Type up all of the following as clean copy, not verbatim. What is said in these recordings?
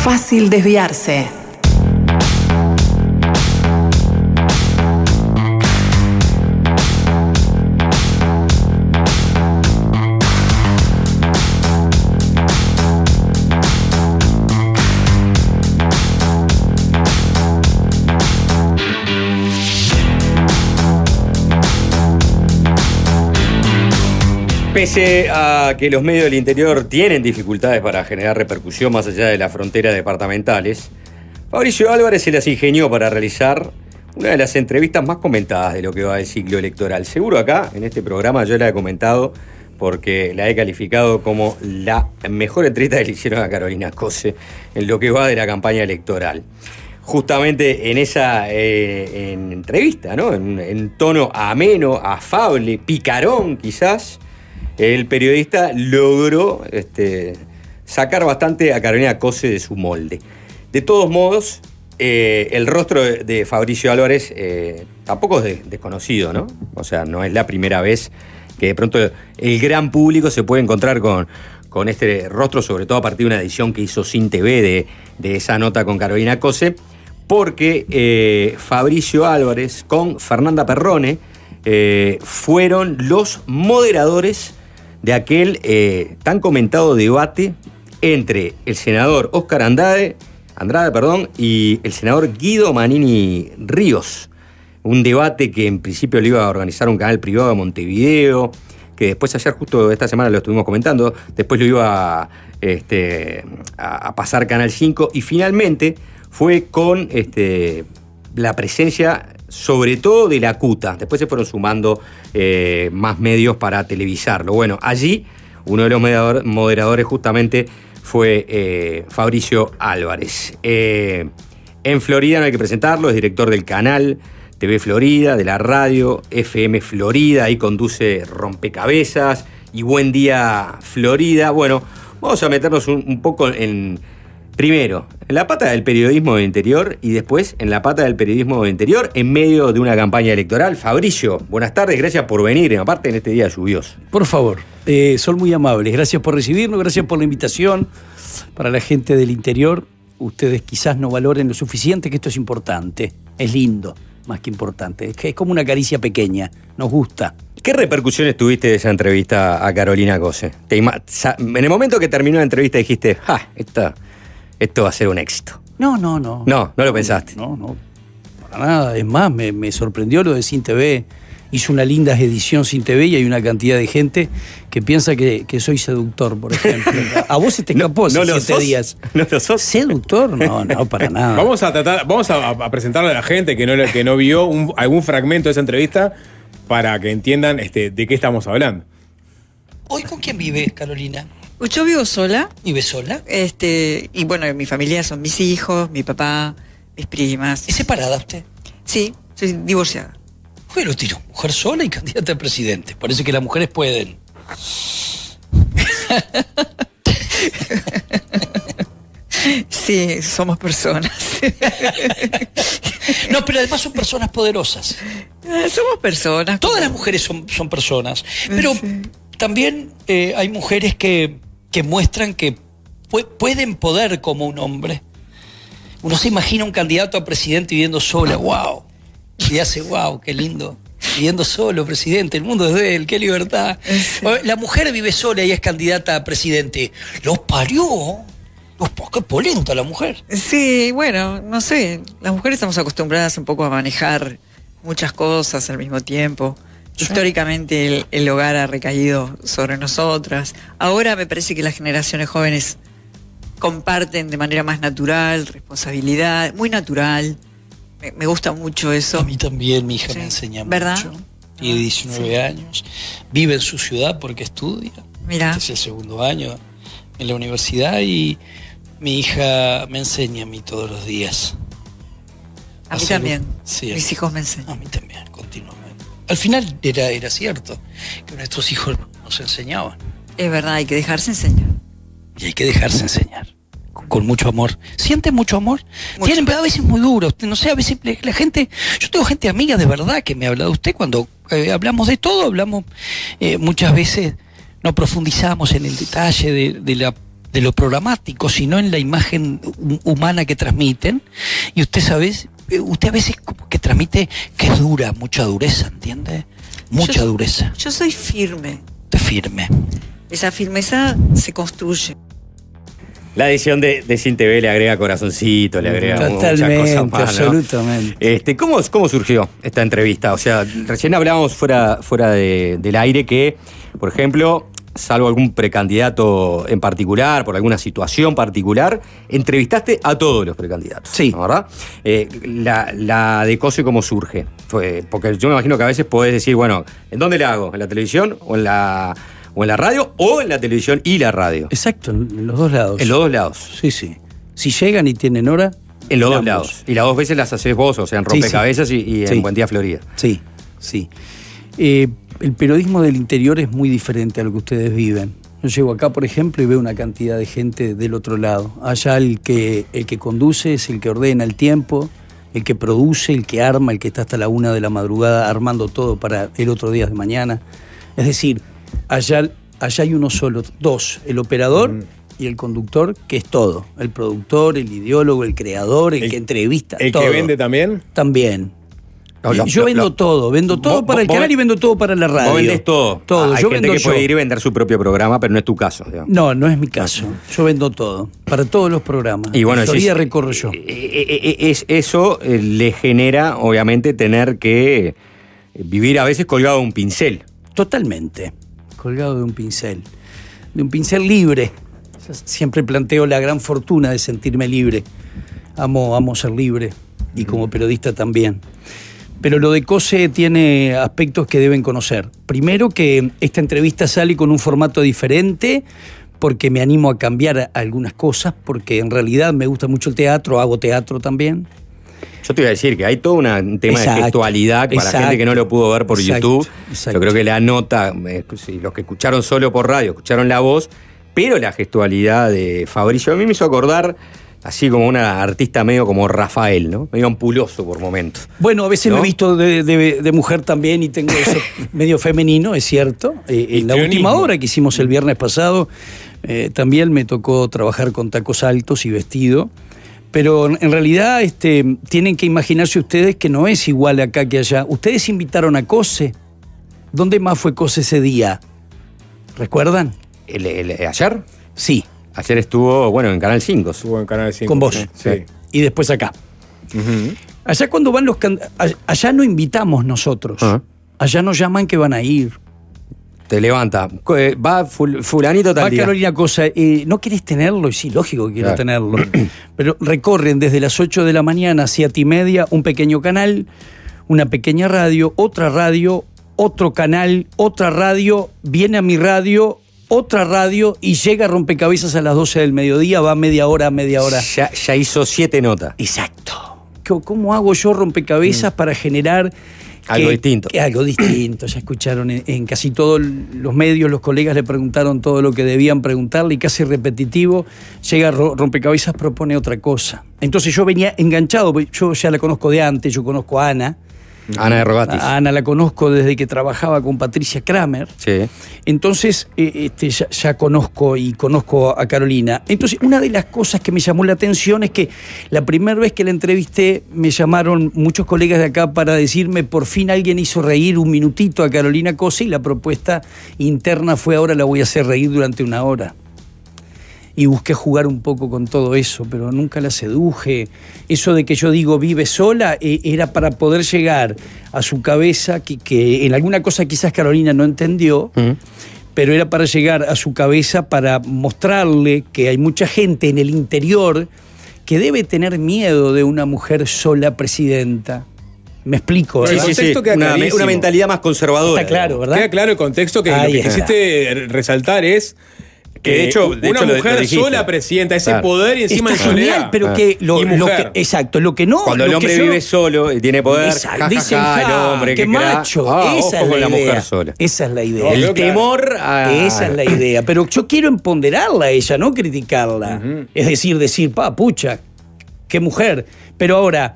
fácil desviarse. Pese a que los medios del interior tienen dificultades para generar repercusión más allá de las fronteras departamentales, Fabricio Álvarez se las ingenió para realizar una de las entrevistas más comentadas de lo que va del ciclo electoral. Seguro acá, en este programa, yo la he comentado porque la he calificado como la mejor entrevista que le hicieron a Carolina Cose en lo que va de la campaña electoral. Justamente en esa entrevista, ¿no? En tono ameno, afable, picarón quizás, el periodista logró sacar bastante a Carolina Cose de su molde. De todos modos, el rostro de Fabricio Álvarez tampoco es desconocido, ¿no? O sea, no es la primera vez que de pronto el gran público se puede encontrar con este rostro, sobre todo a partir de una edición que hizo Sin TV de esa nota con Carolina Cose, porque Fabricio Álvarez con Fernanda Perrone fueron los moderadores de aquel tan comentado debate entre el senador Óscar Andrade, y el senador Guido Manini Ríos. Un debate que en principio lo iba a organizar un canal privado de Montevideo, que después ayer, justo esta semana lo estuvimos comentando, después lo iba a pasar Canal 5, y finalmente fue con la presencia sobre todo de la CUTA. Después se fueron sumando más medios para televisarlo. Bueno, allí uno de los moderadores justamente fue Fabricio Álvarez. En Florida, no hay que presentarlo, es director del canal TV Florida, de la radio FM Florida, ahí conduce Rompecabezas y Buen Día Florida. Bueno, vamos a meternos un poco primero, en la pata del periodismo de interior y después en la pata del periodismo de interior en medio de una campaña electoral. Fabricio, buenas tardes, gracias por venir, aparte en este día lluvioso. Por favor, son muy amables, gracias por recibirnos, gracias por la invitación. Para la gente del interior, ustedes quizás no valoren lo suficiente que esto es importante, es lindo, más que importante, es como una caricia pequeña, nos gusta. ¿Qué repercusiones tuviste de esa entrevista a Carolina Cose? En el momento que terminó la entrevista dijiste, esto va a ser un éxito. No. No lo pensaste. No, para nada. Es más, me sorprendió lo de Sin TV. Hizo una linda edición Sin TV y hay una cantidad de gente que piensa que soy seductor, por ejemplo. A vos se te escapó hace 7 días. ¿No lo sos? ¿Seductor? No, para nada. Vamos a presentarle a la gente que no vio algún fragmento de esa entrevista para que entiendan de qué estamos hablando. ¿Hoy con quién vive, Carolina? Yo vivo sola. ¿Vive sola? Y bueno, mi familia son mis hijos, mi papá, mis primas. ¿Es separada usted? Sí, soy divorciada. Bueno, tiro, mujer sola y candidata a presidente. Parece que las mujeres pueden. Sí, somos personas. No, pero además son personas poderosas. Somos personas. Todas las mujeres son personas. Pero sí, también hay mujeres que muestran que pueden poder como un hombre. Uno se imagina un candidato a presidente viviendo sola, wow. Y hace, wow, qué lindo. Viviendo solo, presidente, el mundo es de él, qué libertad. Sí. La mujer vive sola y es candidata a presidente. Los parió. Qué polenta la mujer. Sí, bueno, no sé. Las mujeres estamos acostumbradas un poco a manejar muchas cosas al mismo tiempo. Sí. Históricamente el hogar ha recaído sobre nosotras. Ahora me parece que las generaciones jóvenes comparten de manera más natural, responsabilidad, muy natural. Me gusta mucho eso. A mí también, mi hija sí, me enseña ¿verdad? mucho. Tiene 19 años. Vive en su ciudad porque estudia. Mirá. Este es el 2.º año en la universidad y mi hija me enseña a mí todos los días. A mí también. Sí, mis hijos me enseñan. A mí también, continuamente. Al final era cierto que nuestros hijos nos enseñaban. Es verdad, hay que dejarse enseñar. Y hay que dejarse enseñar. Con mucho amor. ¿Sienten mucho amor? Mucho. Tienen a veces muy duro. No sé, a veces la gente... Yo tengo gente amiga de verdad que me habla de usted cuando hablamos de todo, hablamos muchas veces, no profundizamos en el detalle de la de lo programático, sino en la imagen humana que transmiten. Y usted a veces como que transmite que es dura, mucha dureza, ¿entiende? Mucha dureza. Yo soy firme. Usted firme. Esa firmeza se construye. La edición de Sin TV le agrega corazoncito, le agrega muchas cosas más, ¿no? Absolutamente. ¿Cómo surgió esta entrevista? O sea, recién hablábamos fuera del aire que, por ejemplo, salvo algún precandidato en particular, por alguna situación particular, entrevistaste a todos los precandidatos. Sí. ¿No, verdad? La de Cose, ¿cómo surge? Porque yo me imagino que a veces podés decir, bueno, ¿en dónde la hago? ¿En la televisión o en la radio o en la televisión y la radio? Exacto, en los dos lados. En los dos lados. Sí, sí. Si llegan y tienen hora. En los dos lados. Y las dos veces las haces vos, o sea, en Rompecabezas y en Buen Día Florida. Sí, sí. El periodismo del interior es muy diferente a lo que ustedes viven. Yo llego acá, por ejemplo, y veo una cantidad de gente del otro lado. Allá el que conduce es el que ordena el tiempo, el que produce, el que arma, el que está hasta la 1 de la madrugada armando todo para el otro día de mañana. Es decir, allá hay uno solo, dos, el operador y el conductor, que es todo. El productor, el ideólogo, el creador, el que entrevista, ¿El todo. que vende también? También. Yo vendo todo para el canal y vendo todo para la radio. Vos vendés todo. Todo. Hay Yo gente vendo que puede ir y vender su propio programa, pero no es tu caso. Digamos. No es mi caso. Yo vendo todo, para todos los programas. Y bueno, Florida recorro yo. Eso le genera, obviamente, tener que vivir a veces colgado de un pincel. Totalmente. Colgado de un pincel libre. Yo siempre planteo la gran fortuna de sentirme libre. Amo ser libre, y como periodista también. Pero lo de Cose tiene aspectos que deben conocer. Primero, que esta entrevista sale con un formato diferente, porque me animo a cambiar algunas cosas, porque en realidad me gusta mucho el teatro, hago teatro también. Yo te iba a decir que hay todo un tema de gestualidad para la gente que no lo pudo ver por YouTube. Yo creo que la nota, si los que escucharon solo por radio, escucharon la voz, pero la gestualidad de Fabricio a mí me hizo acordar así como una artista medio como Rafael, ¿no? Medio ampuloso por momentos. Bueno, a veces, ¿no?, me he visto de mujer también y tengo eso medio femenino, es cierto. En la última obra que hicimos el viernes pasado, también me tocó trabajar con tacos altos y vestido. Pero en realidad tienen que imaginarse ustedes que no es igual acá que allá. Ustedes invitaron a Cose. ¿Dónde más fue Cose ese día? ¿Recuerdan? ¿Ayer? Sí. Ayer estuvo, en Canal 5. Estuvo en Canal 5. Con vos. Sí. Y después acá. Uh-huh. Allá cuando van allá no invitamos nosotros. Uh-huh. Allá nos llaman que van a ir. Te levanta. Va fulanito tal día. Va Carolina Cose. ¿No querés tenerlo? Y sí, lógico que quiero tenerlo. Pero recorren desde las 8 de la mañana a 7:30 un pequeño canal, una pequeña radio, otro canal, otra radio, viene a mi radio, otra radio y llega a Rompecabezas a las 12 del mediodía, va media hora. Ya hizo 7 notas. Exacto. ¿Cómo hago yo Rompecabezas para generar algo distinto? Algo distinto. Ya escucharon en casi todos los medios, los colegas le preguntaron todo lo que debían preguntarle y casi repetitivo. Llega Rompecabezas, propone otra cosa. Entonces yo venía enganchado, yo ya la conozco de antes, yo conozco a Ana. Ana de Rogatis. A Ana la conozco desde que trabajaba con Patricia Kramer. Sí. Entonces, ya conozco a Carolina. Entonces, una de las cosas que me llamó la atención es que la primera vez que la entrevisté, me llamaron muchos colegas de acá para decirme, por fin alguien hizo reír un minutito a Carolina Cose, y la propuesta interna fue, ahora la voy a hacer reír durante 1 hora. Y busqué jugar un poco con todo eso, pero nunca la seduje. Eso de que yo digo vive sola, era para poder llegar a su cabeza, que en alguna cosa quizás Carolina no entendió, pero era para llegar a su cabeza para mostrarle que hay mucha gente en el interior que debe tener miedo de una mujer sola presidenta. Me explico, ¿verdad? Sí. Una mentalidad más conservadora. Está claro, ¿verdad? Queda claro el contexto, que lo que quisiste resaltar es que de hecho, una mujer sola presidenta, ese poder y encima en soledad. Genial, pero que exacto, lo que no. Cuando el hombre vive solo y tiene poder, dicen, el hombre qué macho. Esa es la idea. Esa es la idea. El temor Esa es la idea. Pero yo quiero empoderarla a ella, no criticarla. Uh-huh. Es decir, pucha, qué mujer. Pero ahora,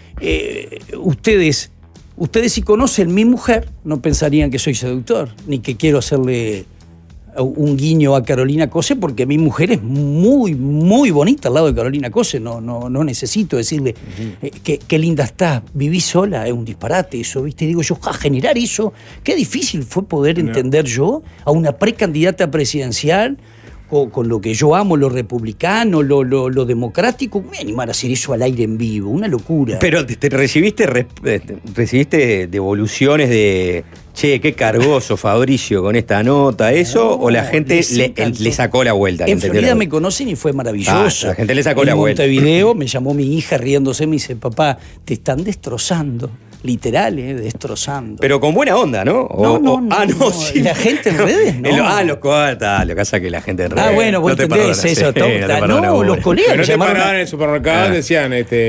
ustedes si conocen mi mujer, no pensarían que soy seductor, ni que quiero hacerle un guiño a Carolina Cose, porque mi mujer es muy, muy bonita al lado de Carolina Cose. No necesito decirle qué linda estás, vivís sola, es un disparate eso, ¿viste? Y digo yo, generar eso, qué difícil fue poder entender yo a una precandidata presidencial con lo que yo amo, lo republicano, lo democrático. Me voy a animar a hacer eso al aire en vivo, una locura. Pero te recibiste devoluciones de, che, qué cargoso Fabricio con esta nota, eso, o la gente le sacó la vuelta. En Florida me conocen y fue maravilloso. La gente le sacó la vuelta. En Montevideo me llamó mi hija riéndose, me dice, papá, te están destrozando. Literal, destrozando. Pero con buena onda, ¿no? No. Sí. La gente en redes, no. Los cuartos, lo que pasa es que la gente en redes. Bueno, vos entendés eso. Los colegas. Pero no te paraban en el supermercado, decían,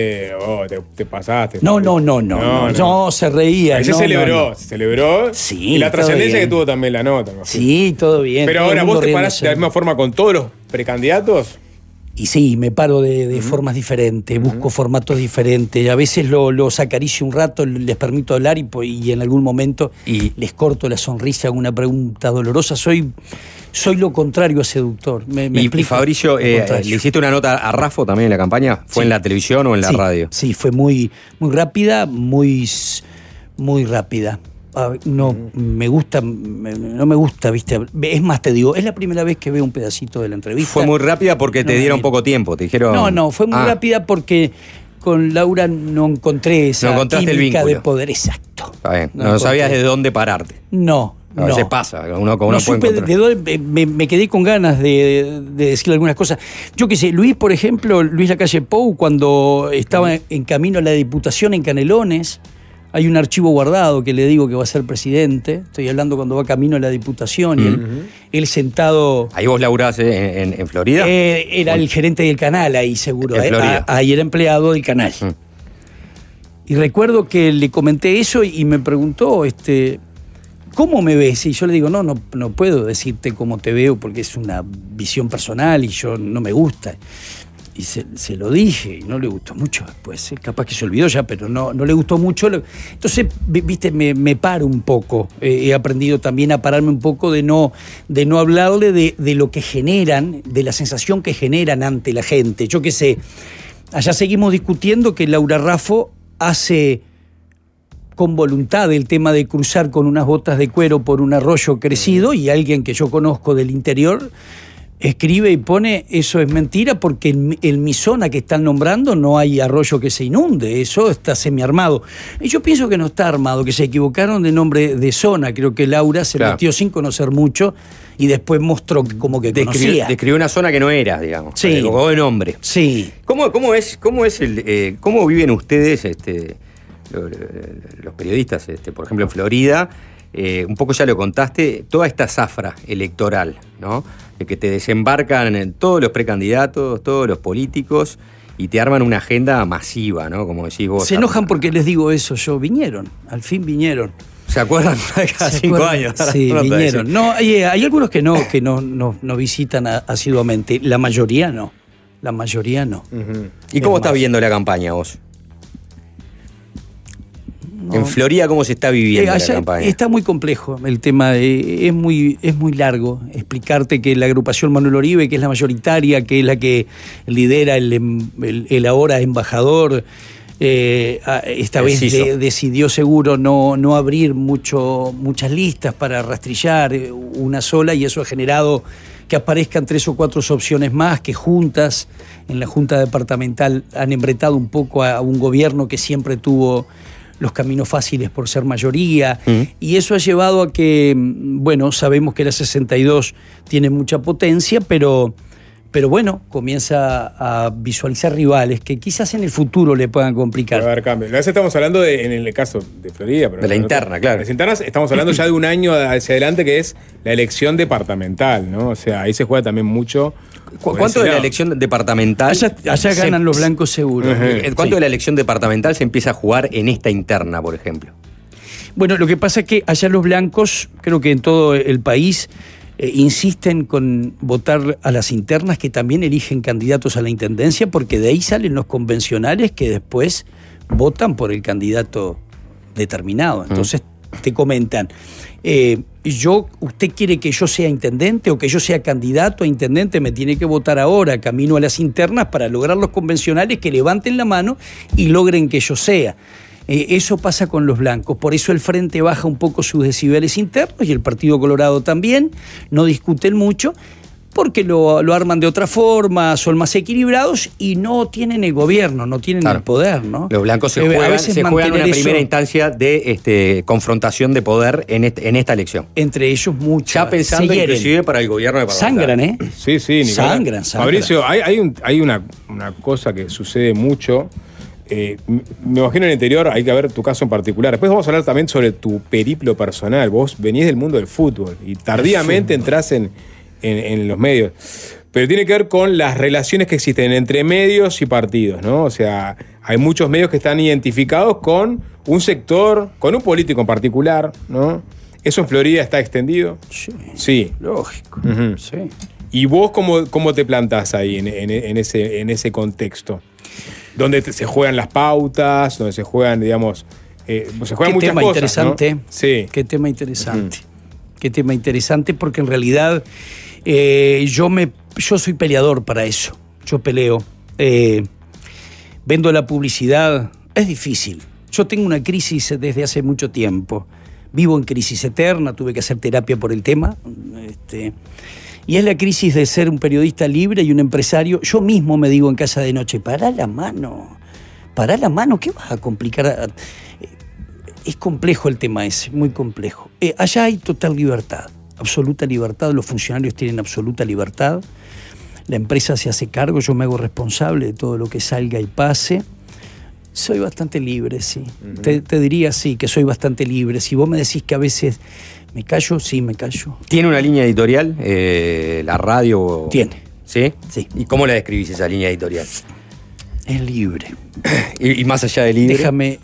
te pasaste. No, se reía. Se celebró. Sí. Y la trascendencia que tuvo también la nota. ¿no? Sí, todo bien. Pero ahora vos te parás de la misma forma con todos los precandidatos. Y sí, me paro de formas diferentes, busco formatos diferentes. A veces los acaricio un rato, les permito hablar y en algún momento les corto la sonrisa con una pregunta dolorosa. Soy lo contrario a seductor. Y Fabricio, ¿le hiciste una nota a Raffo también en la campaña? ¿Fue en la televisión o en la radio? Sí, fue muy, muy rápida, muy rápida. No me gusta, ¿viste? Es más, te digo, es la primera vez que veo un pedacito de la entrevista. Fue muy rápida porque te dieron poco tiempo, te dijeron. No, fue muy rápida porque con Laura no encontré esa química de poder exacto. Está bien. No sabías de dónde pararte. No. A veces pasa, uno puede supe de dónde, me quedé con ganas de decirle algunas cosas. Yo qué sé, Luis Lacalle Pou, cuando estaba en camino a la Diputación en Canelones, hay un archivo guardado que le digo que va a ser presidente. Estoy hablando cuando va camino a la Diputación y él sentado. ¿Ahí vos laburás en Florida? Era el gerente del canal ahí, seguro. En Florida. Ahí era empleado del canal. Y recuerdo que le comenté eso y me preguntó, ¿cómo me ves? Y yo le digo, no puedo decirte cómo te veo porque es una visión personal y yo no me gusta. Y se lo dije y no le gustó mucho después. Capaz que se olvidó ya, pero no le gustó mucho. Entonces, viste, me paro un poco. He aprendido también a pararme un poco de no hablarle de lo que generan, de la sensación que generan ante la gente. Yo qué sé, allá seguimos discutiendo que Laura Raffo hace con voluntad el tema de cruzar con unas botas de cuero por un arroyo crecido y alguien que yo conozco del interior escribe y pone, eso es mentira porque en mi zona que están nombrando no hay arroyo que se inunde, eso está semiarmado. Y yo pienso que no está armado, que se equivocaron de nombre de zona. Creo que Laura se metió sin conocer mucho y después mostró como que conocía. Describió una zona que no era, digamos. Sí. Colocó de nombre. Sí. ¿Cómo viven ustedes, los periodistas, por ejemplo en Florida? Un poco ya lo contaste, toda esta zafra electoral, ¿no? De que te desembarcan en todos los precandidatos, todos los políticos y te arman una agenda masiva, ¿no? Como decís vos. Se enojan porque les digo eso, al fin vinieron. ¿Se acuerdan? Cada 5 años. Sí, vinieron. No, hay algunos que no visitan asiduamente, la mayoría no. ¿Y cómo estás viendo la campaña vos? En Florida, ¿cómo se está viviendo la campaña? Está muy complejo el tema, es muy largo explicarte que la agrupación Manuel Oribe, que es la mayoritaria, que es la que lidera el ahora embajador, esta vez decidió seguro no abrir muchas listas para rastrillar una sola, y eso ha generado que aparezcan 3 o 4 opciones más que juntas en la Junta Departamental han embretado un poco a un gobierno que siempre tuvo los caminos fáciles por ser mayoría, y eso ha llevado a que, bueno, sabemos que la 62 tiene mucha potencia, pero bueno, comienza a visualizar rivales que quizás en el futuro le puedan complicar. Puede haber cambios. A veces estamos hablando en el caso de Florida. Pero de la interna, claro. Las internas estamos hablando ya de un año hacia adelante, que es la elección departamental, ¿no? O sea, ahí se juega también mucho. ¿Cuánto de la elección departamental? Allá ganan los blancos seguro. ¿Cuánto de la elección departamental se empieza a jugar en esta interna, por ejemplo? Bueno, lo que pasa es que allá los blancos, creo que en todo el país, insisten con votar a las internas, que también eligen candidatos a la intendencia, porque de ahí salen los convencionales que después votan por el candidato determinado. Entonces te comentan, ¿usted quiere que yo sea intendente o que yo sea candidato a intendente? Me tiene que votar ahora, camino a las internas para lograr los convencionales que levanten la mano y logren que yo sea. Eso pasa con los blancos, por eso el Frente baja un poco sus decibeles internos y el Partido Colorado también, no discuten mucho, porque lo arman de otra forma, son más equilibrados y no tienen el gobierno, no tienen el poder, ¿no? Los blancos se juegan una primera instancia de confrontación de poder en esta elección. Entre ellos mucho. Ya pensando inclusive para el gobierno de Sangran, ¿eh? Sí, Nicolás. Sangran. Fabricio, hay una cosa que sucede mucho. Me imagino en el interior, hay que ver tu caso en particular. Después vamos a hablar también sobre tu periplo personal. Vos venís del mundo del fútbol y tardíamente entrás en los medios. Pero tiene que ver con las relaciones que existen entre medios y partidos, ¿no? O sea, hay muchos medios que están identificados con un sector, con un político en particular, ¿no? ¿Eso en Florida está extendido? Sí. Lógico. Uh-huh. Sí. ¿Y vos cómo te plantás ahí en ese contexto? Donde se juegan las pautas, donde se juegan, digamos, se juegan muchas cosas, interesante, ¿no? Sí. Qué tema interesante. Qué tema interesante, porque en realidad yo soy peleador para eso. Yo peleo. Vendo la publicidad. Es difícil. Yo tengo una crisis desde hace mucho tiempo. Vivo en crisis eterna, tuve que hacer terapia por el tema. Y es la crisis de ser un periodista libre y un empresario. Yo mismo me digo en casa de noche, pará la mano, ¿qué vas a complicar? Es complejo el tema ese, muy complejo. Allá hay total libertad, absoluta libertad, los funcionarios tienen absoluta libertad, la empresa se hace cargo, yo me hago responsable de todo lo que salga y pase. Soy bastante libre, sí. Uh-huh. Te diría sí, que soy bastante libre. Si vos me decís que a veces me callo, sí, me callo. ¿Tiene una línea editorial la radio? Tiene. ¿Sí? Sí. ¿Y cómo la describís esa línea editorial? Es libre. ¿Y más allá de libre? Déjame...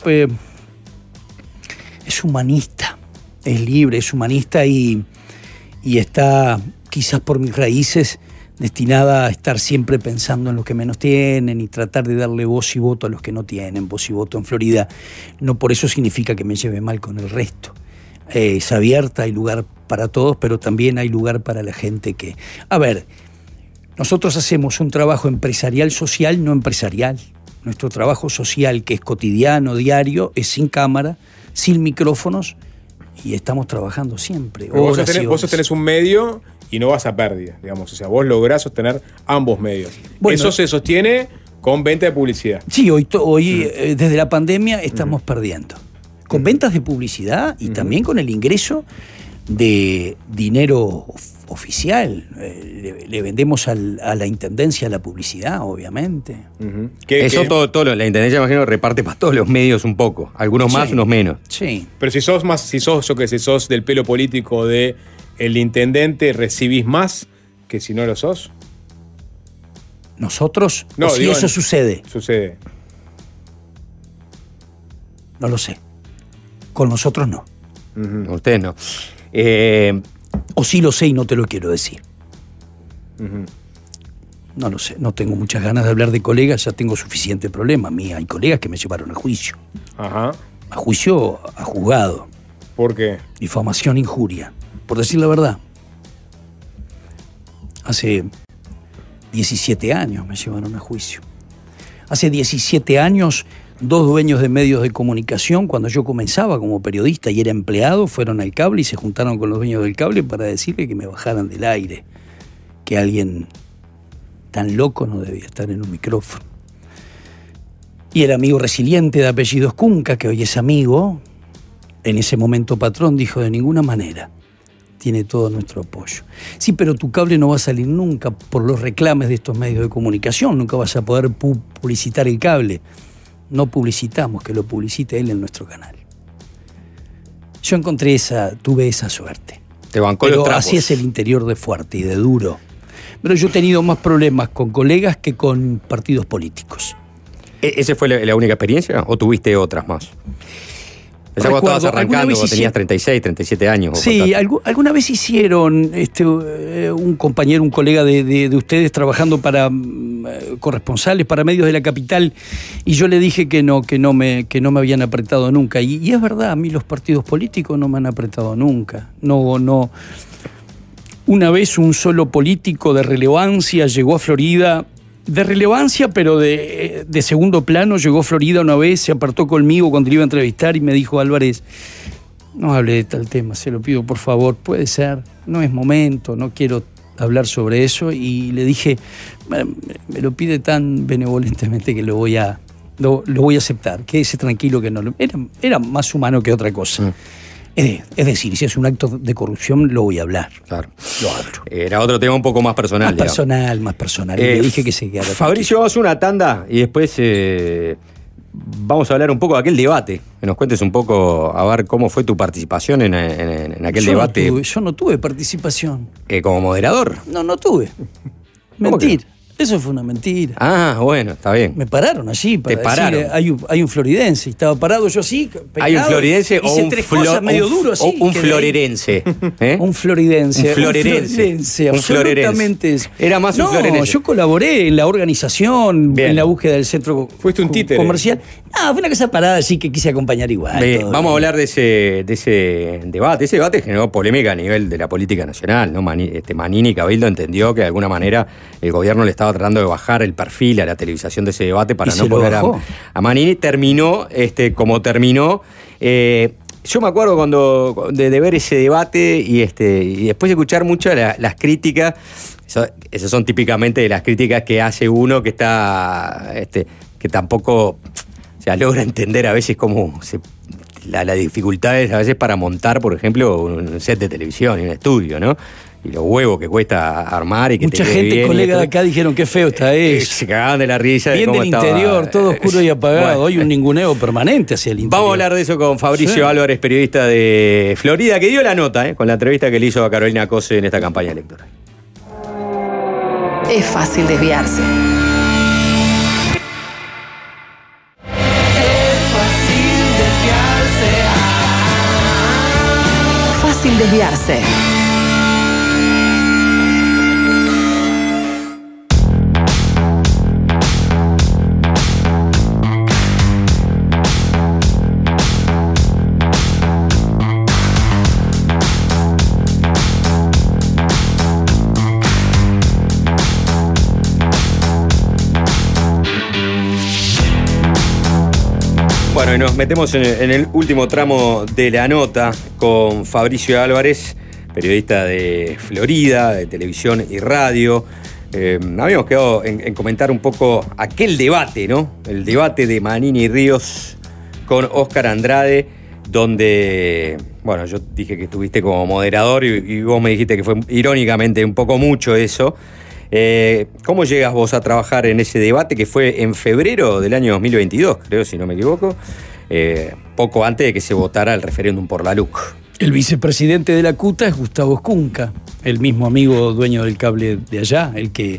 es humanista. Es libre, es humanista y está, quizás por mis raíces, destinada a estar siempre pensando en los que menos tienen y tratar de darle voz y voto a los que no tienen voz y voto en Florida. No por eso significa que me lleve mal con el resto. Es abierta, hay lugar para todos, pero también hay lugar para la gente que... A ver, nosotros hacemos un trabajo empresarial social, no empresarial. Nuestro trabajo social, que es cotidiano, diario, es sin cámara, sin micrófonos, y estamos trabajando siempre. Vos sostenés un medio y no vas a pérdida, digamos. O sea, vos lográs sostener ambos medios. Bueno, eso se sostiene con venta de publicidad. Sí, hoy desde la pandemia estamos perdiendo. Con ventas de publicidad y también con el ingreso de dinero oficial. Le vendemos a la intendencia la publicidad, obviamente. Eso todo la intendencia, imagino, reparte para todos los medios un poco. Algunos más, unos menos. Sí. Pero si sos del pelo político de el intendente, ¿recibís más que si no lo sos? ¿Nosotros? No, si eso sucede. Sucede. No lo sé. Con nosotros no. Ustedes no. O sí lo sé y no te lo quiero decir. No lo sé. No tengo muchas ganas de hablar de colegas, ya tengo suficiente problema. Hay colegas que me llevaron a juicio. Ajá. A juicio, a juzgado. ¿Por qué? Difamación, injuria. Por decir la verdad. Hace 17 años me llevaron a juicio. Hace 17 años... 2 dueños de medios de comunicación, cuando yo comenzaba como periodista y era empleado, fueron al cable y se juntaron con los dueños del cable para decirle que me bajaran del aire, que alguien tan loco no debía estar en un micrófono. Y el amigo resiliente de apellido Escunca, que hoy es amigo, en ese momento patrón, dijo: de ninguna manera, tiene todo nuestro apoyo. Sí, pero tu cable no va a salir nunca por los reclames de estos medios de comunicación, nunca vas a poder publicitar el cable. No publicitamos, que lo publicite él en nuestro canal. Yo tuve esa suerte. Te bancó pero los trapos. Así es el interior de fuerte y de duro. Pero yo he tenido más problemas con colegas que con partidos políticos. ¿Esa fue la única experiencia o tuviste otras más? Esa vos estabas arrancando, vos tenías hicieron... 36, 37 años. Vos Sí, alguna vez hicieron un compañero, un colega de ustedes trabajando para corresponsales, para medios de la capital, y yo le dije que no me habían apretado nunca. Y es verdad, a mí los partidos políticos no me han apretado nunca. No. Una vez un solo político de relevancia llegó a Florida, de relevancia, pero de segundo plano, llegó a Florida una vez, se apartó conmigo cuando le iba a entrevistar y me dijo: Álvarez, no hable de tal tema, se lo pido por favor, puede ser, no es momento, no quiero hablar sobre eso. Y le dije, me lo pide tan benevolentemente que lo voy a aceptar, quédese tranquilo que no lo... Era más humano que otra cosa. Es decir, si es un acto de corrupción, lo voy a hablar. Claro. Lo hablo. Era otro tema un poco más personal. Más personal. Le dije que se quedara. Fabricio, vamos a una tanda y después vamos a hablar un poco de aquel debate. Que nos cuentes un poco, a ver cómo fue tu participación en aquel debate. Yo no tuve participación. ¿Como moderador? No tuve. Mentira. Eso fue una mentira. Ah, bueno, está bien. Me pararon allí para Te pararon. decir, hay un floridense. Estaba parado yo así, peinado, ¿Hay un floridense o un florerense? Un floridense. Un florerense. Absolutamente. Era más un florerense. Yo colaboré en la organización, en la búsqueda del centro comercial. No, fue una cosa parada así que quise acompañar igual. Vamos a hablar de ese debate. Ese debate generó polémica a nivel de la política nacional, ¿no? Manini y Cabildo entendió que de alguna manera el gobierno le estaba tratando de bajar el perfil a la televisación de ese debate para no poner a Manini. Terminó como terminó. Yo me acuerdo de ver ese debate y después de escuchar mucho las críticas. Esas son típicamente de las críticas que hace uno que está que tampoco logra entender a veces cómo las dificultades a veces para montar, por ejemplo, un set de televisión y un estudio, ¿no? Y los huevos que cuesta armar y que mucha te quede gente, bien, colegas de acá, dijeron qué feo está eso. Se cagaban de la risa bien de cómo del estaba. Interior, todo oscuro y apagado. Hoy un ninguneo permanente hacia el interior. Vamos a hablar de eso con Fabricio Álvarez, periodista de Florida, que dio la nota con la entrevista que le hizo a Carolina Cose en esta campaña electoral. Es fácil desviarse. Fácil desviarse. Bueno, y nos metemos en el último tramo de la nota con Fabricio Álvarez, periodista de Florida, de televisión y radio. Habíamos quedado en comentar un poco aquel debate, ¿no? El debate de Manini y Ríos con Óscar Andrade, donde, bueno, yo dije que estuviste como moderador y vos me dijiste que fue irónicamente un poco mucho eso. ¿Cómo llegas vos a trabajar en ese debate que fue en febrero del año 2022, creo, si no me equivoco, poco antes de que se votara el referéndum por la LUC? El vicepresidente de la CUTA es Gustavo Escunca, el mismo amigo dueño del cable de allá, el que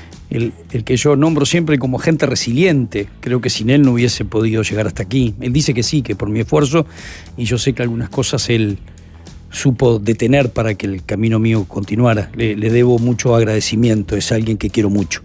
yo nombro siempre como gente resiliente. Creo que sin él no hubiese podido llegar hasta aquí. Él dice que sí, que por mi esfuerzo, y yo sé que algunas cosas él supo detener para que el camino mío continuara. Le debo mucho agradecimiento, es alguien que quiero mucho.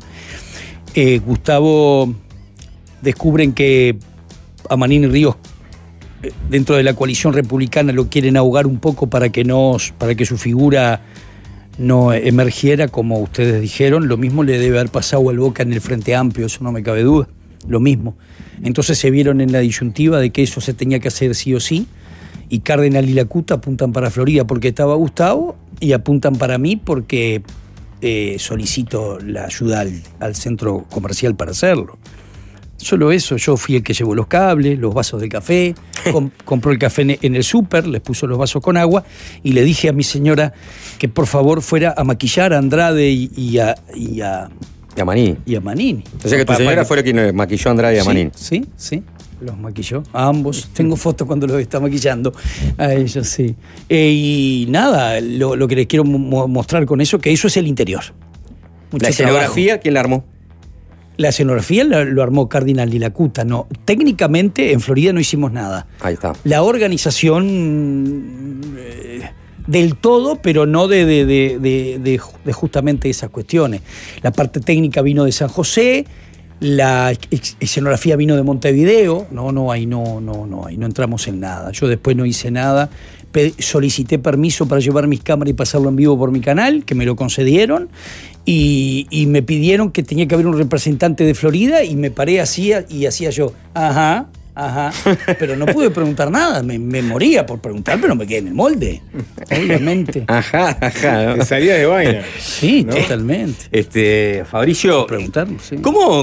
Gustavo, descubren que a Manini Ríos dentro de la coalición republicana lo quieren ahogar un poco para que su figura no emergiera, como ustedes dijeron. Lo mismo le debe haber pasado al Boca en el Frente Amplio, eso no me cabe duda, lo mismo. Entonces se vieron en la disyuntiva de que eso se tenía que hacer sí o sí, y Cardenal y la CUTA apuntan para Florida porque estaba Gustavo, y apuntan para mí porque solicito la ayuda al centro comercial para hacerlo. Solo eso. Yo fui el que llevó los cables, los vasos de café, compró el café en el súper, les puso los vasos con agua, y le dije a mi señora que por favor fuera a maquillar a Andrade y a Manini. O sea que tu señora fue la que maquilló a Andrade y a Manini. Sí, los maquilló, a ambos. Tengo fotos cuando los está maquillando, a ellos sí. Y nada, lo que les quiero mostrar con eso, que eso es el interior. ¿La escenografía quién la armó? La escenografía lo armó Cardinal Lilacuta, no. Técnicamente en Florida no hicimos nada. Ahí está. La organización del todo, pero no de justamente esas cuestiones. La parte técnica vino de San José, la escenografía vino de Montevideo. Ahí no entramos en nada. Yo después no hice nada. Solicité permiso para llevar mis cámaras y pasarlo en vivo por mi canal, que me lo concedieron. Y me pidieron que tenía que haber un representante de Florida y me paré así y hacía yo, ajá, pero no pude preguntar nada, me moría por preguntar, pero me quedé en el molde, obviamente. Ajá, ¿no? Te salía de vaina. Sí, ¿no? Totalmente. Fabricio, Sí.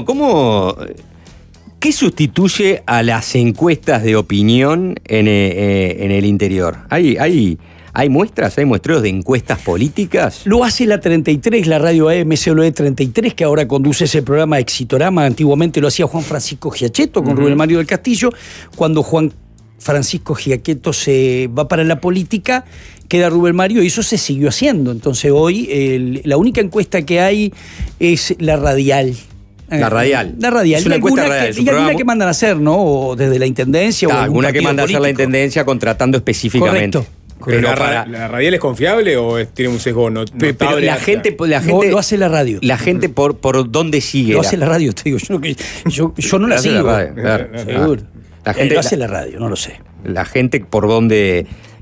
¿Qué sustituye a las encuestas de opinión en el interior? ¿Hay muestras, hay muestreos de encuestas políticas? Lo hace la 33, la radio AMCOLOE 33, que ahora conduce ese programa Exitorama. Antiguamente lo hacía Juan Francisco Giacchetto con Rubén Mario del Castillo. Cuando Juan Francisco Giacchetto se va para la política, queda Rubén Mario y eso se siguió haciendo. Entonces hoy la única encuesta que hay es la radial. La radial. Es una encuesta radial. Y alguna que mandan a hacer, ¿no? O desde la intendencia. O alguna que manda a hacer la intendencia contratando específicamente. Correcto. ¿Pero la radial es confiable o tiene un sesgo notable? Pero la gente no, lo hace la radio. La gente por dónde sigue. Lo hace la radio, te digo. Yo no la sigo. Radio, claro. Seguro. La gente lo hace la radio, no lo sé. La gente por dónde...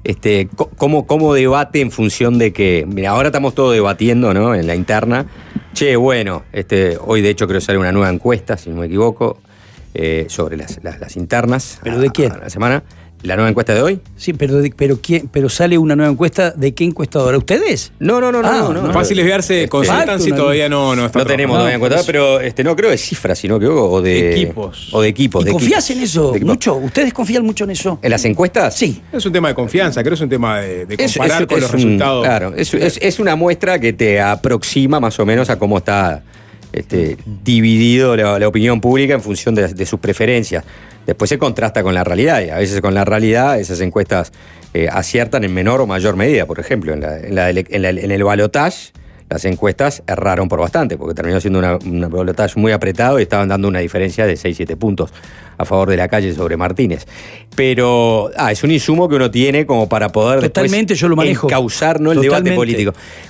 ¿Cómo debate en función de que... Mira, ahora estamos todos debatiendo, ¿no? En la interna. Che, bueno, hoy de hecho creo que sale una nueva encuesta, si no me equivoco, sobre las internas. ¿Pero de quién? A la semana. ¿La nueva encuesta de hoy? Sí, pero sale una nueva encuesta. ¿De qué encuestadora? ¿Ustedes? No. Fácil desviarse, consultan si todavía no está. No tenemos todavía encuestada, pero no creo de cifras, sino que o de equipos. O de equipos. ¿Y confías en eso mucho? ¿Ustedes confían mucho en eso? ¿En las encuestas? Sí. Es un tema de confianza, creo que es un tema de comparar con los resultados. Claro, es una muestra que te aproxima más o menos a cómo está dividido la opinión pública en función de sus preferencias. Después se contrasta con la realidad y a veces con la realidad esas encuestas aciertan en menor o mayor medida. Por ejemplo, en el balotaje las encuestas erraron por bastante porque terminó siendo un balotaje muy apretado y estaban dando una diferencia de 6-7 puntos a favor de la Calle sobre Martínez. Pero es un insumo que uno tiene como para poder totalmente después yo lo manejo. encauzar, ¿no? El debate político.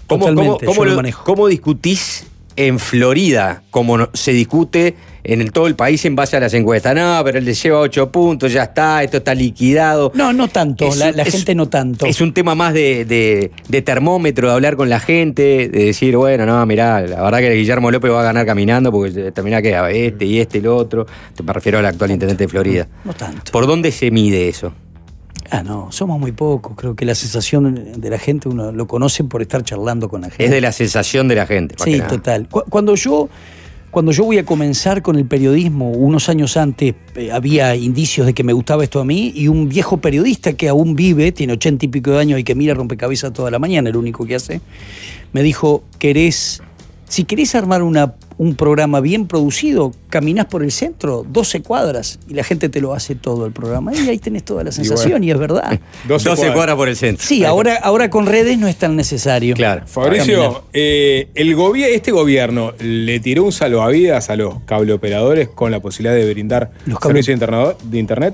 ¿Cómo discutís en Florida, como se discute en todo el país en base a las encuestas? No, pero él le lleva 8 puntos, ya está, esto está liquidado. No tanto, la gente no tanto. Es un tema más de termómetro, de hablar con la gente, de decir, bueno, no, mirá, la verdad que Guillermo López va a ganar caminando porque termina que y el otro. Me refiero al actual intendente de Florida. No tanto. ¿Por dónde se mide eso? No, somos muy pocos. Creo que la sensación de la gente uno lo conoce por estar charlando con la gente. Es de la sensación de la gente. Sí, total. Cuando yo voy a comenzar con el periodismo, unos años antes había indicios de que me gustaba esto a mí y un viejo periodista que aún vive, tiene 80 y pico de años y que mira rompecabezas toda la mañana, el único que hace, me dijo, si querés armar un programa bien producido, caminás por el centro, 12 cuadras, y la gente te lo hace todo el programa. Y ahí tenés toda la sensación, y es verdad. 12 cuadras por el centro. Sí, ahora con redes no es tan necesario. Claro. Fabricio, este gobierno le tiró un salvavidas a los cableoperadores con la posibilidad de brindar servicio de internet.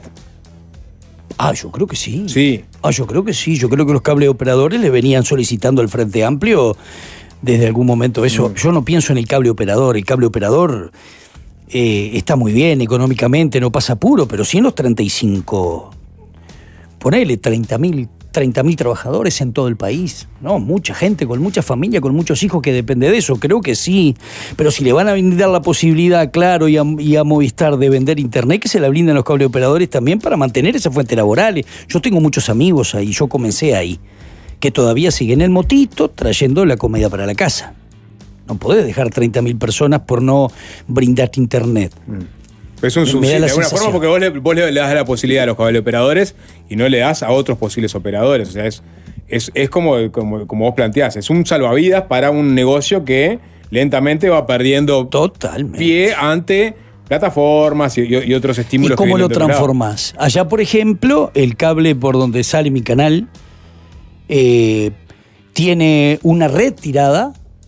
Yo creo que sí. Sí. Yo creo que sí. Yo creo que los cableoperadores le venían solicitando al Frente Amplio desde algún momento eso. Yo no pienso en el cable operador. El cable operador está muy bien económicamente, no pasa apuro, pero sí en los 35, ponele 30.000 trabajadores en todo el país, ¿no? Mucha gente, con mucha familia, con muchos hijos que depende de eso, creo que sí. Pero si le van a brindar la posibilidad a Claro y a Movistar de vender internet, que se la brinden los cableoperadores también para mantener esa fuente laboral. Yo tengo muchos amigos ahí, yo comencé ahí, que todavía siguen el motito trayendo la comida para la casa. No podés dejar 30.000 personas por no brindarte internet. Es un subsidio de alguna forma porque vos le das la posibilidad a los cableoperadores y no le das a otros posibles operadores. O sea, es como vos planteás, es un salvavidas para un negocio que lentamente va perdiendo pie ante plataformas y otros estímulos. ¿Y cómo lo transformás? Allá, por ejemplo, el cable por donde sale mi canal tiene una red tirada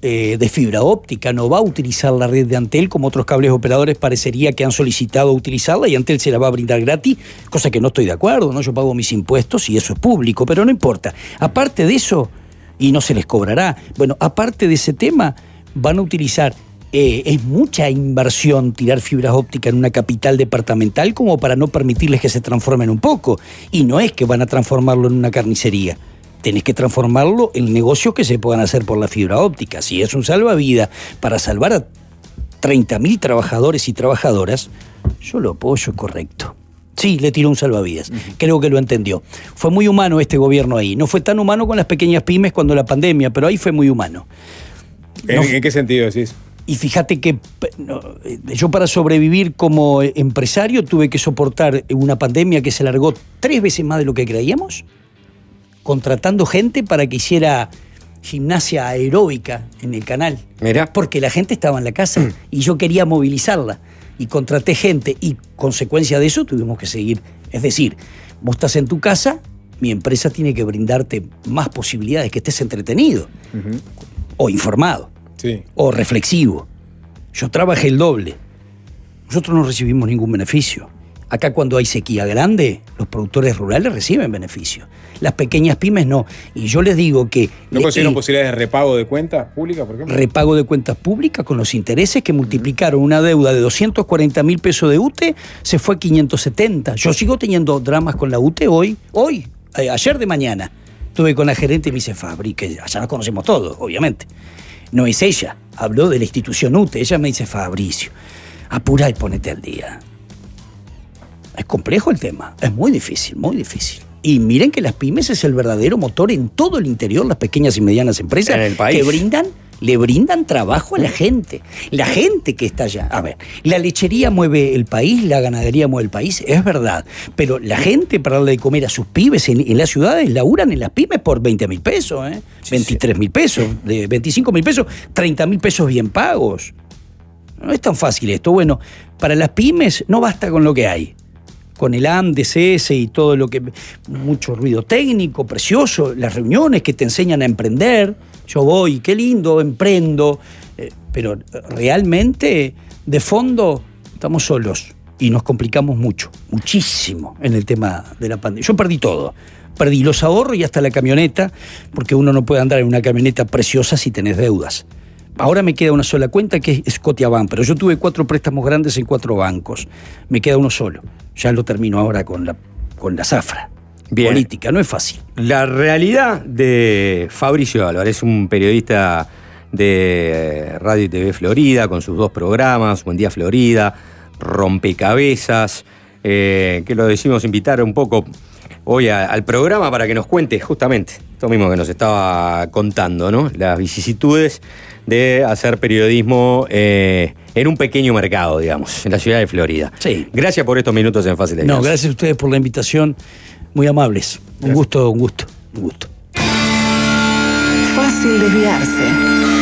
de fibra óptica, no va a utilizar la red de Antel como otros cables operadores parecería que han solicitado utilizarla y Antel se la va a brindar gratis, cosa que no estoy de acuerdo, ¿no? Yo pago mis impuestos y eso es público, pero no importa. Aparte de eso, y no se les cobrará, bueno, aparte de ese tema, van a utilizar, es mucha inversión tirar fibras ópticas en una capital departamental como para no permitirles que se transformen un poco, y no es que van a transformarlo en una carnicería. Tenés que transformarlo en negocios que se puedan hacer por la fibra óptica. Si es un salvavidas para salvar a 30.000 trabajadores y trabajadoras, yo lo apoyo, correcto. Sí, le tiró un salvavidas. Creo que lo entendió. Fue muy humano este gobierno ahí. No fue tan humano con las pequeñas pymes cuando la pandemia, pero ahí fue muy humano. ¿En qué sentido decís? Y fíjate que yo para sobrevivir como empresario tuve que soportar una pandemia que se alargó 3 veces más de lo que creíamos, contratando gente para que hiciera gimnasia aeróbica en el canal. Mirá. Porque la gente estaba en la casa y yo quería movilizarla. Y contraté gente y consecuencia de eso tuvimos que seguir. Es decir, vos estás en tu casa, mi empresa tiene que brindarte más posibilidades, que estés entretenido, o informado, Sí. o reflexivo. Yo trabajé el doble. Nosotros no recibimos ningún beneficio. Acá cuando hay sequía grande, los productores rurales reciben beneficios. Las pequeñas pymes no. Y yo les digo que... ¿No consideran posibilidades de repago de cuentas públicas, por ejemplo? Repago de cuentas públicas con los intereses que multiplicaron una deuda de 240.000 pesos de UTE, se fue a 570. Yo sigo teniendo dramas con la UTE hoy, ayer de mañana. Estuve con la gerente y me dice, Fabri, que allá nos conocemos todos, obviamente. No es ella, habló de la institución UTE. Ella me dice, Fabricio, apurá y ponete al día. Es complejo el tema, es muy difícil, muy difícil. Y miren que las pymes es el verdadero motor en todo el interior, las pequeñas y medianas empresas En el país. que le brindan trabajo a la gente. La gente que está allá. A ver, la lechería mueve el país, la ganadería mueve el país, es verdad. Pero la gente para darle de comer a sus pibes en las ciudades laburan en las pymes por 20.000 pesos, 23.000 pesos, de 25.000 pesos, 30.000 pesos bien pagos. No es tan fácil esto. Bueno, para las pymes no basta con lo que hay. Con el ANDES y todo lo que... Mucho ruido técnico, precioso, las reuniones que te enseñan a emprender. Yo voy, qué lindo, emprendo. Pero realmente, de fondo, estamos solos y nos complicamos mucho, muchísimo en el tema de la pandemia. Yo perdí todo. Perdí los ahorros y hasta la camioneta, porque uno no puede andar en una camioneta preciosa si tenés deudas. Ahora me queda una sola cuenta que es Scotiabank, pero yo tuve 4 préstamos grandes en 4 bancos. Me queda uno solo. Ya lo termino ahora con la zafra. Bien. Política, no es fácil. La realidad de Fabricio Álvarez, un periodista de Radio y TV Florida, con sus 2 programas, Buen Día Florida, Rompecabezas, que lo decimos invitar un poco hoy al programa para que nos cuente justamente esto mismo que nos estaba contando, ¿no? Las vicisitudes de hacer periodismo en un pequeño mercado, digamos, en la ciudad de Florida. Sí. Gracias por estos minutos en Fácil de No, Desviarse. gracias a ustedes por la invitación. Muy amables. Un gusto. Fácil desviarse.